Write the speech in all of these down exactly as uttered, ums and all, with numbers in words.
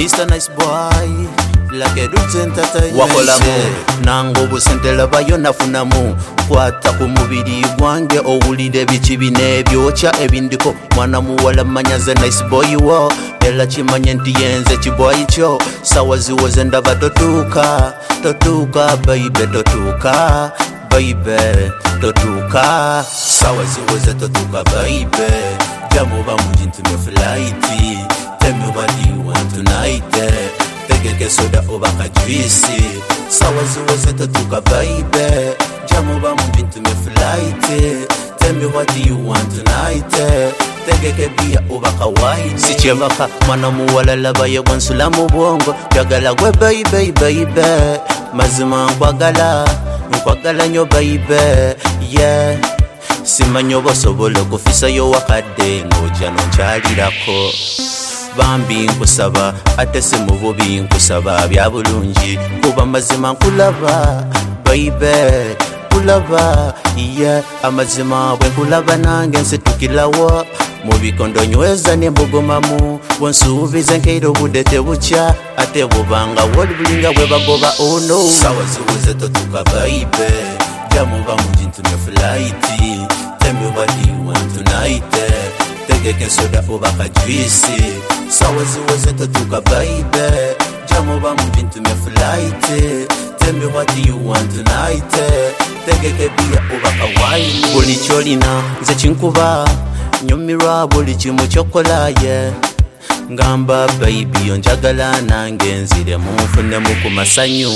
Mister Nice Boy like a Roots Entertainment wakolamu nango busentela bayo nafunamu kwata ku mubiri gwange owulire bikibi n'ebyokya ebindiko mwana muwala manyaze Nice Boy wo era kimanye nti yenze kiboyi kyo sawa ziwoze ndaba totuuka totuuka baby totuuka baby totuuka sawa ziwoze totuuka baby jamuba munji ntume flight tell me what you want tonight tegeke soda obaka juice sawa ziwoze totuuka baby jamuba munji ntume flight tell me what you want tonight tegeke bia obaka wine sichebaka mwana muwala labaye gwansula mu bwongo jagala gwe baby baby mazima nkwagala nkwagala nyo baby yeah simanyo bosobola okufisayo wakadde ng'ojja nonkyalirako bambi nkusaba ate si mu bubi nkusaba bya bulungi kuba mazima nkulaba baby kulaba yeah amazima bwe nkulaba nange nsitukilawo mu bikondo nyweza n'embugumamu bwensuubiza nkeira obudde tebukya ate bubanga woli bulinga bwe bagoba ono sawa ziweze totuuka baby jamuba munji ntume flight tell me what you want tonight tegeke soda obaka juice sawa ziweze totuuka baby jamuba munji ntume flight tell me what you want tonight tegeke bia obaka wine buli kyolina nze kinkuba nyumirwa buli kimu kyokola ye ngamba baby onjagala nange nzire munfunemu ku masanyu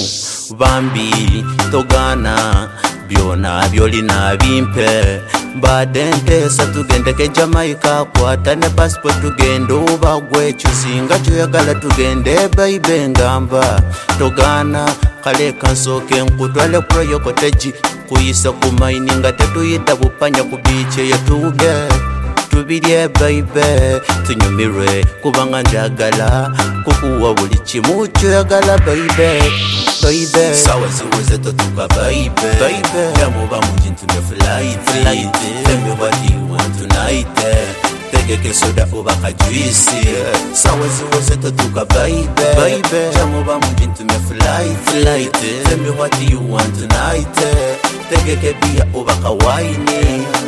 bambi togana byona byolina bimpe mbadde nteesa tugendeke Jamaica kwata ne passport tugende oba gwe kyusinga kyoyagala tugende baby ngamba togana kale kansooke nkutwale kuroyo koteji kuyisa ku maini nga tetuyita bupanya ku biice yetuge tubirye baby tunyumirwe kubanga njagala kukuwa buli kimu kyoyagala baby baby sawa ziweze totuuka baby baby jamuba munji ntume flight flight tell me what you want tonight tegeke soda obaka juice sawa ziweze totuuka baby baby jamuba munji ntume flight flight tell me what you want tonight tegeke bia obaka wine